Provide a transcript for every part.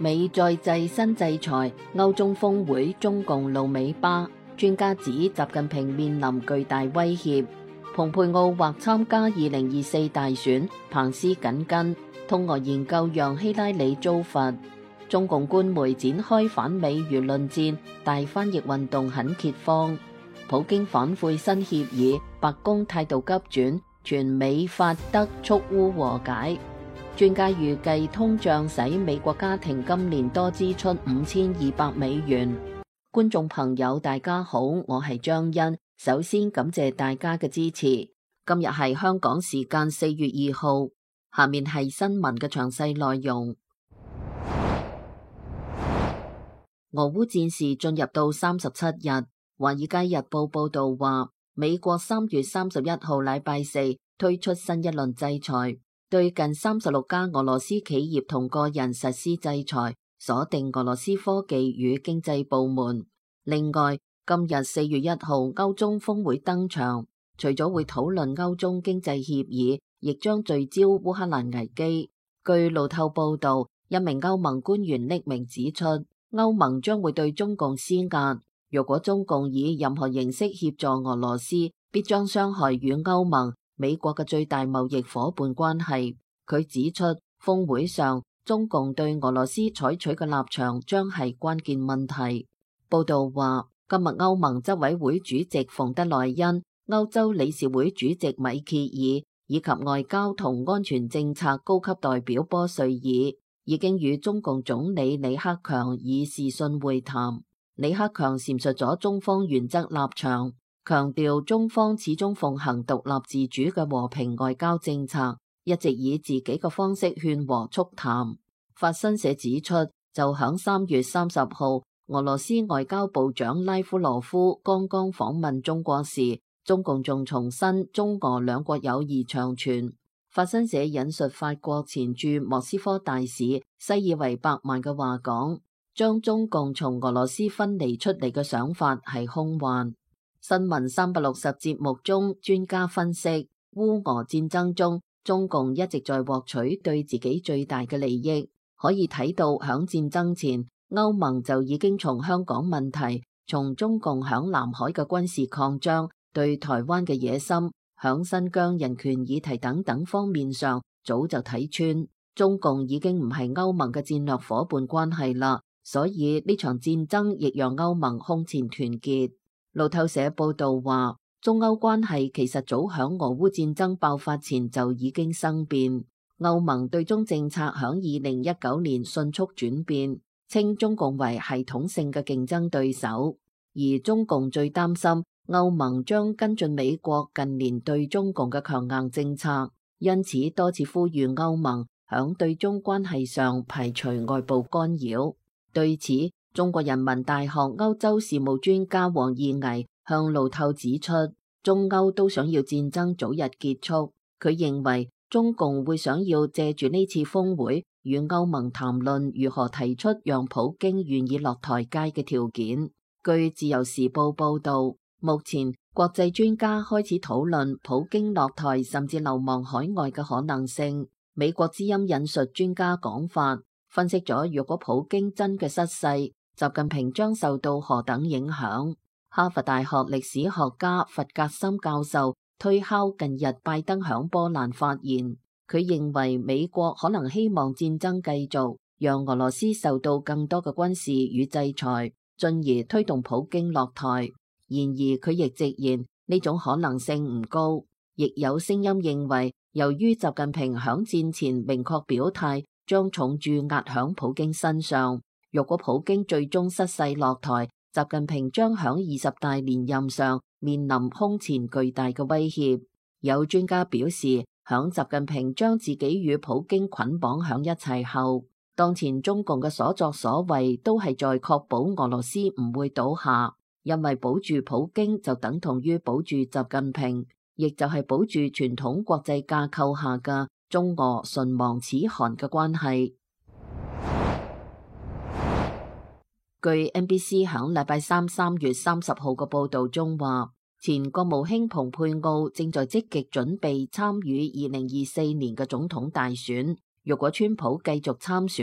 美再製新制裁，歐中峰會中共露尾巴，專家指習近平面臨巨大威脅。蓬佩奧或參加2024大選，彭斯緊跟。通俄研究讓希拉里遭罰。中共官媒展開反美輿論戰，大翻譯運動很揭荒。普京反悔新協議，白宮態度急轉，全美法德促烏和解。專家預計通脹使美國家庭今年多支出5200美元。觀眾朋友大家好，我係張欣，首先感謝大家嘅支持。今日係香港時間4月2號，下面係新聞嘅詳細內容。俄烏戰事進入到37日，華爾街日報報道話，美國3月31號禮拜四推出新一輪制裁，對近36家俄羅斯企業同個人實施制裁，鎖定俄羅斯科技與經濟部門。另外，今日4月1號歐中峰會登場，除咗會討論歐中經濟協議，亦將聚焦烏克蘭危機。據路透報道，一名歐盟官員匿名指出，歐盟將會對中共施壓，若果中共以任何形式協助俄羅斯，必將傷害與歐盟、美國嘅最大貿易夥伴關係。佢指出，峰會上中共對俄羅斯採取嘅立場將係關鍵問題。報道話，今日歐盟執委會主席馮德萊恩、歐洲理事會主席米歇爾以及外交同安全政策高級代表波瑞爾已經與中共總理李克強以視訊會談。李克強闡述咗中方原則立場，強調中方始終奉行獨立自主嘅和平外交政策，一直以自己嘅方式勸和促談。法新社指出，就響3月30號，俄羅斯外交部長拉夫羅夫剛剛訪問中國時，中共仲重申中俄兩國友誼長存。法新社引述法國前駐莫斯科大使西爾維伯曼嘅話講，將中共從俄羅斯分離出嚟嘅想法係空幻。新聞360節目中，專家分析，烏俄戰爭中，中共一直在獲取對自己最大嘅利益。可以睇到響戰爭前，歐盟就已經從香港問題、從中共響南海嘅軍事擴張、對台灣嘅野心、響新疆人權議題等等方面上，早就睇穿中共已經唔係歐盟嘅戰略夥伴關係啦。所以呢場戰爭亦讓歐盟空前團結。路透社報道話，中歐關係其實早響俄烏戰爭爆發前就已經生變。歐盟對中政策響2019年迅速轉變，稱中共為系統性嘅競爭對手，而中共最擔心歐盟將跟進美國近年對中共嘅強硬政策，因此多次呼籲歐盟響對中關係上排除外部干擾。對此，中國人民大學歐洲事務專家王義毅向路透指出，中歐都想要戰爭早日結束。佢認為中共會想要借住呢次峰會與歐盟談論如何提出讓普京願意落台階嘅條件。據自由時報報道，目前國際專家開始討論普京落台甚至流亡海外嘅可能性。美國之音引述專家講法，分析咗若果普京真嘅失勢，習近平將受到何等影響。哈佛大學歷史學家弗格森教授推敲近日拜登響波蘭發言，佢認為美國可能希望戰爭繼續，讓俄羅斯受到更多嘅軍事與制裁，進而推動普京落台。然而佢亦直言呢種可能性唔高，亦有聲音認為，由於習近平響戰前明確表態，將重注壓響普京身上，若果普京最終失勢落台，習近平將響20大連任上面臨空前巨大嘅威脅。有專家表示，響習近平將自己與普京捆綁響一齊後，當前中共嘅所作所為都係在確保俄羅斯唔會倒下，因為保住普京就等同於保住習近平，亦就係保住傳統國際架構下嘅中俄唇亡齒寒嘅關係。據 NBC 響禮拜三3月30號嘅報道中話，前國務卿蓬佩奧正在積極準備參與2024年嘅總統大選。若果川普繼續參選，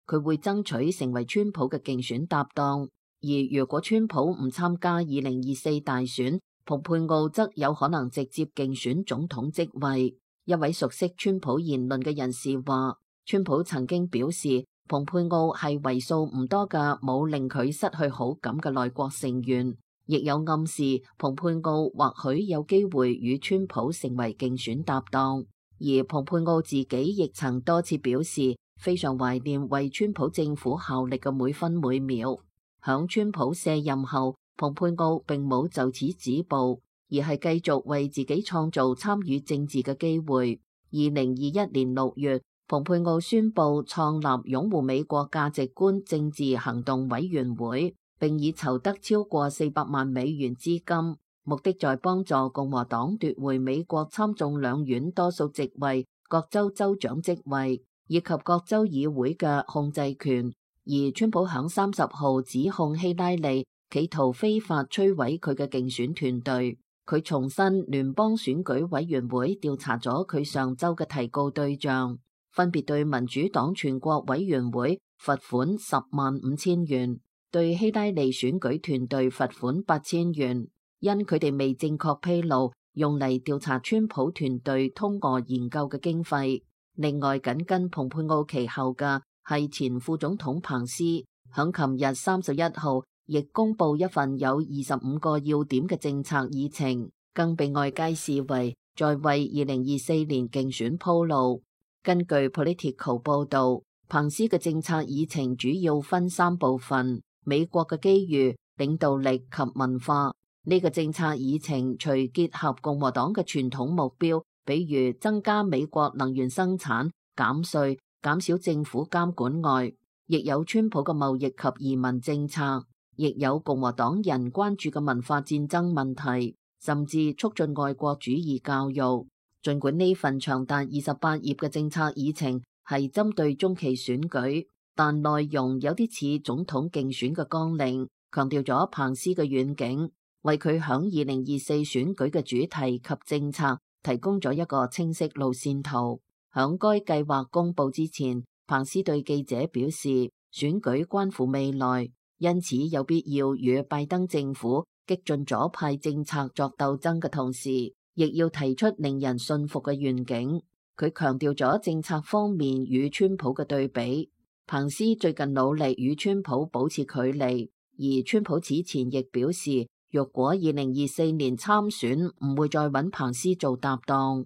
佢會爭取成為川普嘅競選搭檔。而如果川普唔參加2024大選，蓬佩奧則有可能直接競選總統職位。一位熟悉川普言論嘅人士話，川普曾經表示，蓬佩奧係為數唔多嘅冇令佢失去好感嘅內閣成員，亦有暗示蓬佩奧或許有機會與川普成為競選搭檔。而蓬佩奧自己亦曾多次表示，非常懷念為川普政府效力嘅每分每秒。響川普卸任後，蓬佩奧並冇就此止步，而係繼續為自己創造參與政治嘅機會。2021年6月，蓬佩奧宣布創立擁護美國價值觀政治行動委員會，並已籌得超過400萬美元資金，目的在幫助共和黨奪回美國參眾兩院多數席位、各州州長職位以及各州議會嘅控制權。而川普響30號指控希拉里企圖非法摧毀佢嘅競選團隊。佢重申聯邦選舉委員會調查咗佢上週嘅提告對象，分別對民主黨全國委員會罰款105000元，對希拉里選舉團隊罰款8000元，因佢哋未正確披露用嚟調查川普團隊通俄研究嘅經費。另外，緊跟蓬佩奧其後嘅係前副總統彭斯，響琴日31號亦公布一份有25個要點嘅政策議程，更被外界視為在為2024年競選鋪路。根據 Politico 報導，彭斯嘅政策議程主要分3部分：美國嘅機遇、領導力及文化。呢個政策議程除結合共和黨嘅傳統目標，比如增加美國能源生產、減稅、減少政府監管外，亦有川普嘅貿易及移民政策，亦有共和黨人關注嘅文化戰爭問題，甚至促進愛國主義教育。儘管呢份長達28頁嘅政策議程係針對中期選舉，但內容有啲似總統競選嘅綱領，強調咗彭斯嘅遠景，為佢響2024選舉嘅主題及政策提供咗一個清晰路線圖。響該計劃公布之前，彭斯對記者表示，選舉關乎未來，因此有必要與拜登政府激進左派政策作鬥爭嘅同時，亦要提出令人信服嘅願景。佢強調咗政策方面與川普嘅對比。彭斯最近努力與川普保持距離，而川普此前亦表示，若果2024年參選，唔會再揾彭斯做搭檔。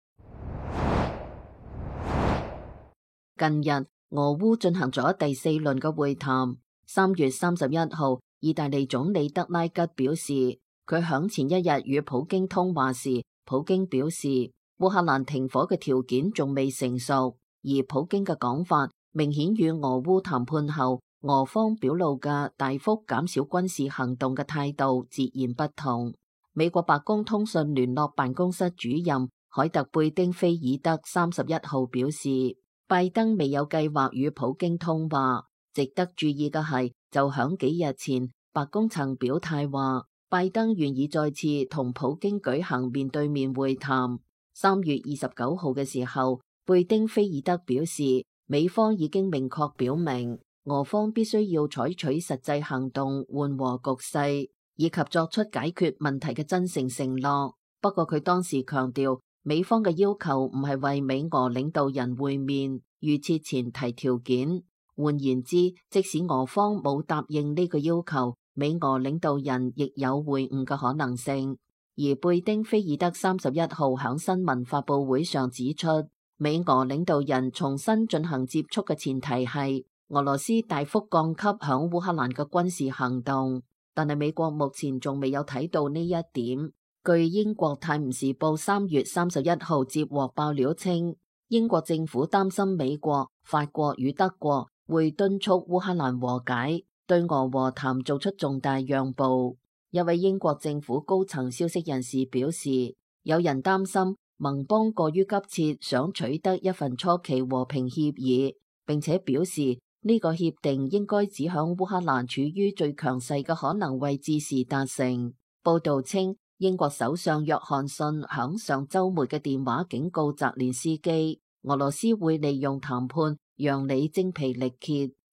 近日，俄烏進行咗第4輪嘅會談。3月31號，意大利總理德拉吉表示，佢響前一日與普京通話時，普京表示烏克蘭停火嘅條件仲未成熟，而普京嘅講法明顯與俄烏談判後俄方表露嘅大幅減少軍事行動嘅態度截然不同。美國白宮通訊聯絡辦公室主任凱特貝丁菲爾德31號表示，拜登未有計劃與普京通話。值得注意嘅係，就響幾日前，白宮曾表態話，拜登願意再次同普京舉行面對面會談。3月29號嘅時候，貝丁菲爾德表示，美方已經明確表明，俄方必須要採取實際行動緩和局勢，以及作出解決問題嘅真誠承諾。不過佢當時強調，美方嘅要求唔係為美俄領導人會面預設前提條件。換言之，即使俄方冇答應呢個要求，美俄領導人亦有會晤嘅可能性。而貝丁菲爾德31號響新聞發佈會上指出，美俄領導人重新進行接觸嘅前提係俄羅斯大幅降級響烏克蘭嘅軍事行動，但係美國目前仲未有睇到呢一點。據英國泰晤士報3月31號接獲爆料稱，英國政府擔心美國、法國與德國會敦促烏克蘭和解，對俄和談做出重大讓步。一位英國政府高層消息人士表示，有人擔心盟邦過於急切想取得一份初期和平協議，並且表示呢個協定應該只響烏克蘭處於最強勢嘅可能位置時達成。報道稱，英國首相約翰遜響上週末嘅電話警告澤連斯基，俄羅斯會利用談判讓你精疲力竭。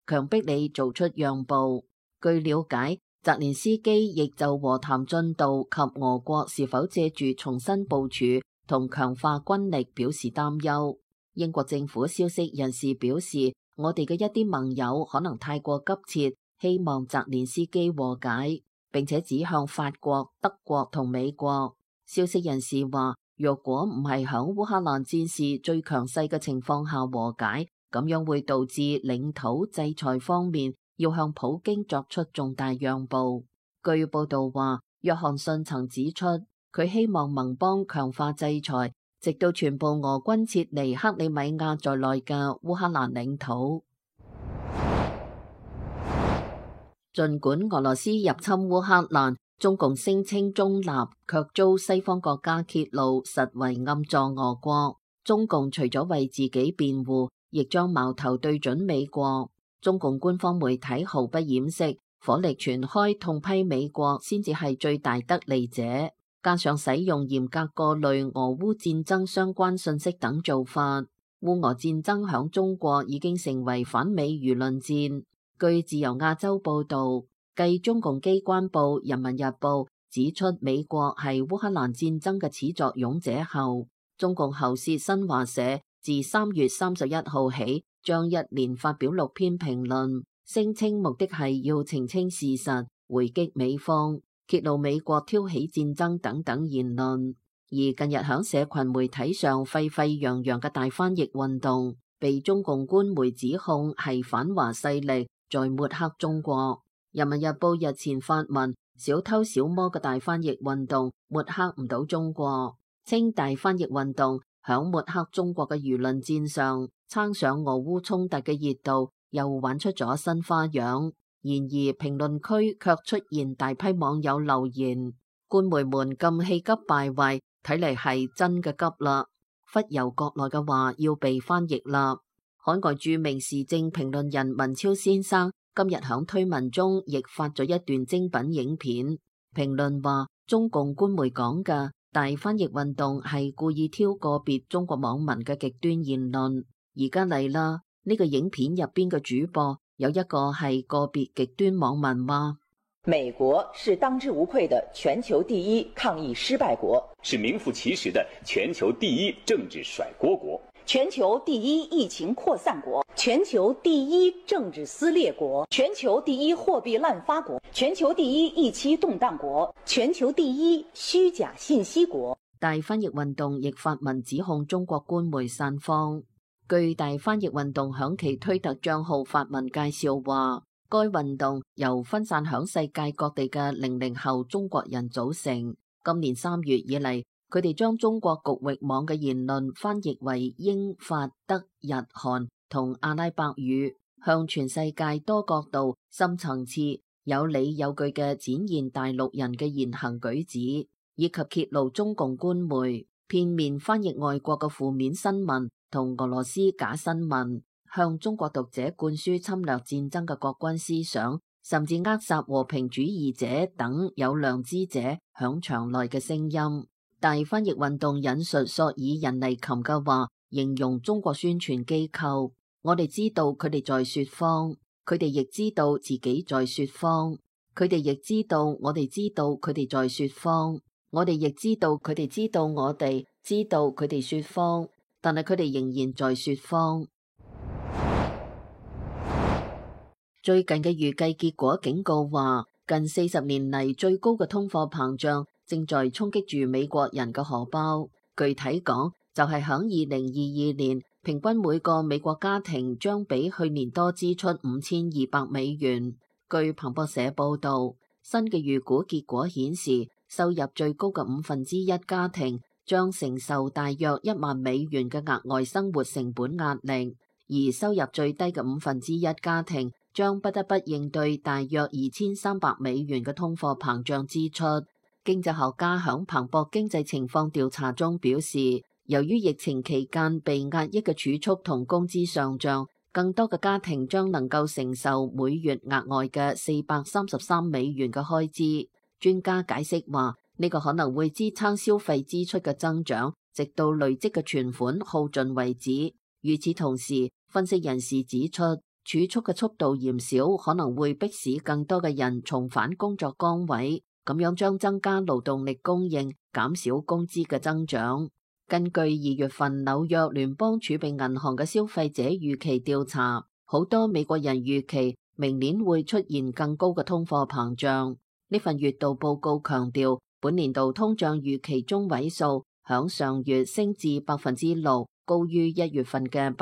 強迫你做出讓步。據了解，澤連斯基亦就和談進度及俄國是否借住重新部署同強化軍力表示擔憂。英國政府消息人士表示，我哋嘅一啲盟友可能太過急切，希望澤連斯基和解，並且指向法國、德國同美國。消息人士話，若果唔係響烏克蘭戰事最強勢嘅情況下和解，咁樣會導致領土制裁方面要向普京作出重大讓步。據報道話，約翰遜曾指出，佢希望盟邦強化制裁，直到全部俄軍撤離克里米亞在內嘅烏克蘭領土。儘管俄羅斯入侵烏克蘭，中共聲稱中立，卻遭西方國家揭露實為暗助俄國。中共除咗為自己辯護，亦將矛頭對準美國。中共官方媒體毫不掩飾，火力全開痛批美國先至係最大得利者。加上使用嚴格過濾俄烏戰爭相關信息等做法，烏俄戰爭響中國已經成為反美輿論戰。據自由亞洲報導，繼中共機關報《人民日報》指出美國係烏克蘭戰爭嘅始作俑者後，中共喉舌新華社自3月31號起，將一連發表6篇評論，聲稱目的係要澄清事實，回擊美方，揭露美國挑起戰爭等等言論。而近日響社群媒體上沸沸揚揚嘅大翻譯運動，被中共官媒指控係反華勢力在抹黑中國。人民日報日前發文，小偷小摸嘅大翻譯運動抹黑唔到中國，稱大翻譯運動響抹黑中國嘅輿論戰上撐上俄烏衝突嘅熱度，又玩出咗新花樣。然而評論區卻出現大批網友留言，官媒們咁氣急敗壞，睇嚟係真嘅急啦，忽悠國內嘅話要被翻譯啦。海外著名時政評論人文超先生今日響推文中亦發咗一段精品影片，評論話中共官媒講嘅大翻譯運動係故意挑個別中國網民嘅極端言論。而家嚟啦，呢個影片入邊嘅主播有一個係個別極端網民話： 美國是當之無愧的全球第一抗疫失敗國， 是名副其實的全球第一政治甩鍋國， 全球第一疫情擴散國，全球第一政治撕裂國，全球第一貨幣濫發國，全球第一疫期動盪國，全球第一虛假信息國。 大翻譯運動亦發文指控中國官媒散謊。據大翻譯運動響其推特賬號發文介紹話，該運動由分散響世界各地嘅00後中國人組成。今年3月以嚟，佢哋將中國局域網嘅言論翻譯為英、法、德、日、韓同阿拉伯語，向全世界多角度、深層次、有理有據嘅展現大陸人嘅言行舉止，以及揭露中共官媒片面翻譯外國嘅負面新聞同俄羅斯假新聞，向中國讀者灌輸侵略戰爭嘅國軍思想，甚至扼殺和平主義者等有良知者響場內嘅聲音。大翻譯運動引述索爾仁尼琴嘅話，形容中國宣傳機構：我哋知道佢哋在說謊，佢哋亦知道自己在說謊，佢哋亦知道我哋知道佢哋在說謊，我哋亦知道佢哋知道我哋知道佢哋說謊。但係佢哋仍然在說謊。最近嘅預計結果警告話，近40年嚟最高嘅通貨膨脹正在衝擊住美國人嘅荷包。具體講，就係響2022年，平均每個美國家庭將比去年多支出5200美元。據彭博社報導，新嘅預估結果顯示，收入最高嘅1/5家庭將承受大約1萬美元嘅額外生活成本壓力，而收入最低嘅1/5家庭將不得不應對大約2300美元嘅通貨膨脹支出。經濟學家響彭博經濟情況調查中表示，由於疫情期間被壓抑嘅儲蓄同工資上漲，更多嘅家庭將能夠承受每月額外嘅433美元嘅開支。專家解釋話，呢個可能會支撐消費支出嘅增長，直到累積嘅存款耗盡為止。與此同時，分析人士指出， 儲蓄嘅速度減少，可能會迫使更多嘅人重返工作崗位，咁樣將增加勞動力供應，減少工資嘅增長。根據2月份紐約聯邦儲備銀行嘅消費者預期調查，好多美國人預期明年會出現更高嘅通貨膨脹。呢份月度報告強調，本年度通脹預期中位數響上月升至6%，高於1月份嘅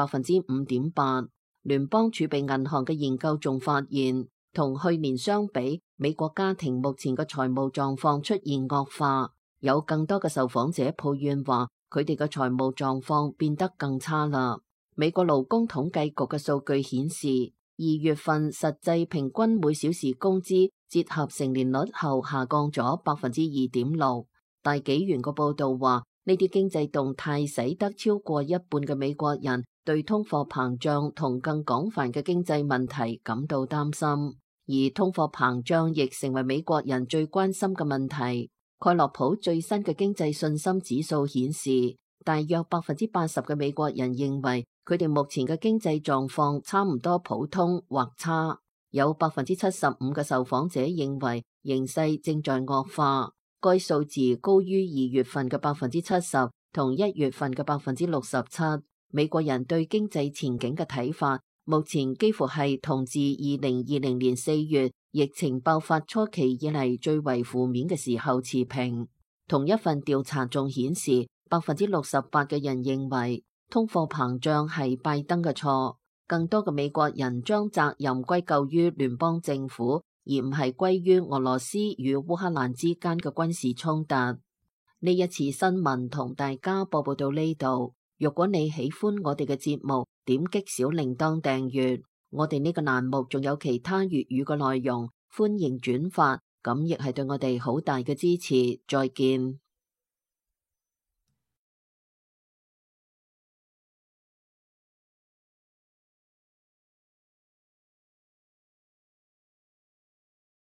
5.8%。聯邦儲備銀行嘅研究仲發現，同去年相比，美國家庭目前嘅財務狀況出現惡化，有更多嘅受訪者抱怨話，佢哋嘅財務狀況變得更差啦。美國勞工統計局嘅數據顯示，2月份實際平均每小時工資折合成年率後下降咗2.6%。大紀元個報導話，呢啲經濟動態使得超過一半嘅美國人對通貨膨脹同更廣泛嘅經濟問題感到擔心，而通貨膨脹亦成為美國人最關心嘅問題。蓋洛普最新嘅經濟信心指數顯示，大約80%嘅美國人認為佢哋目前嘅經濟狀況差唔多普通或差，有75%嘅受訪者認為形勢正在惡化。該數字高於2月份嘅70%同1月份嘅67%。美國人對經濟前景嘅睇法，目前幾乎係同自2020年4月疫情爆發初期以嚟最為負面嘅時候持平。同一份調查仲顯示，68%嘅人認為通貨膨脹係拜登嘅錯，更多嘅美國人將責任歸咎於聯邦政府，而唔係歸於俄羅斯與烏克蘭之間嘅軍事衝突。呢一次新聞同大家播報到呢度。如果你喜歡我哋嘅節目，點擊小鈴鐺訂閱。我哋呢個欄目仲有其他粵語嘅內容，歡迎轉發，咁亦係對我哋好大嘅支持。再見。